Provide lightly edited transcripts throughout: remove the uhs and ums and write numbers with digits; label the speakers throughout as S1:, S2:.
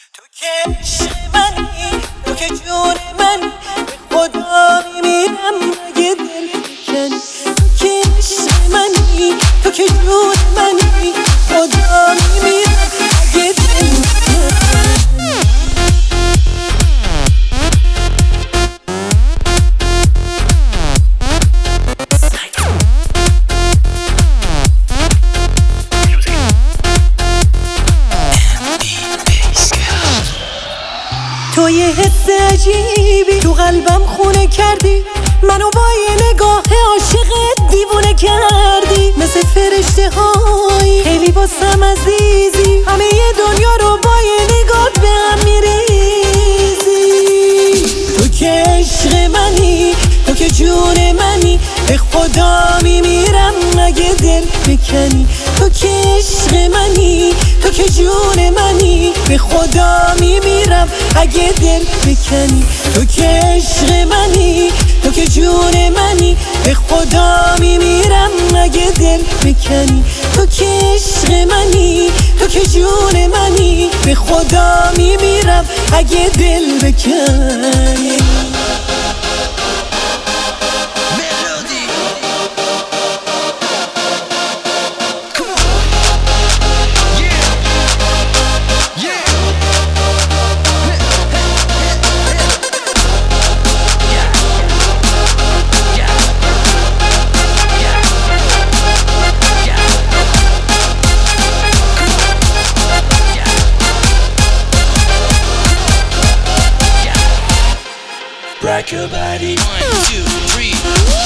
S1: تو که عشق منی، تو که جون منی، به خدا میمیرم اگه دل بکنی. تو که عشق منی، تو که جون منی، به خدا میمیرم اگه دل بکنی. تو یه حس عجیبی تو قلبم خونه کردی، منو با یه نگاه عاشقت دیوونه کردی. مثل فرشته هایی خیلی واسم عزیزی، همه یه دنیا رو با یه نگاه به هم میریزی. تو که عشق منی، تو که جون منی، به خدا میمیرم اگه دل بکنی. تو که عشق منی، تو که جون منی، به خدا میمیرم اگه دل بکنی. تو که عشق منی، تو که جون منی، به خدا میمیرم اگه دل بکنی. تو که عشق منی، تو که جون منی، به خدا میمیرم اگه دل بکنی.
S2: Rock your body. 1, 2, 3.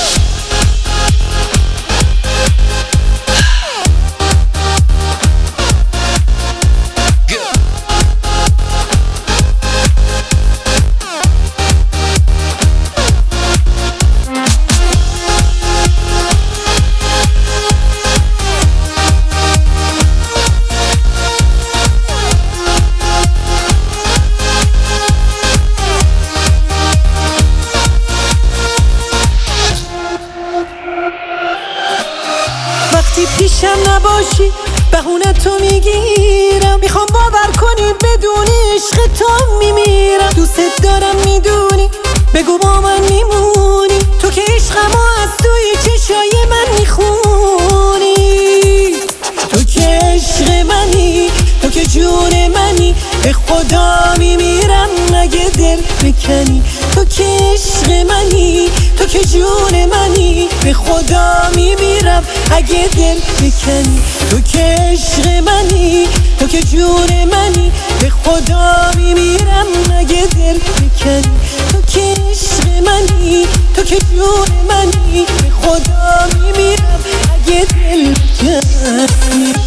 S1: وقتی پیشم نباشی بهونه تو میگیرم، میخوام باور کنی بدونی عشق تو میمیرم. دوست دارم میدونی، بگو با من میمونی، تو که عشقمو از توی چشای من میخونی. تو که عشق منی، تو که جون منی، به خدا میمیرم اگه دل بکنی. تو که عشق منی، تو که جون منی، به خدا میمیرم اگه دل بکنی. تو که عشق منی، تو که جون منی، به خدا میمیرم اگه دل بکنی. تو که عشق منی، تو که جون منی، به خدا میمیرم اگه دل بکنی.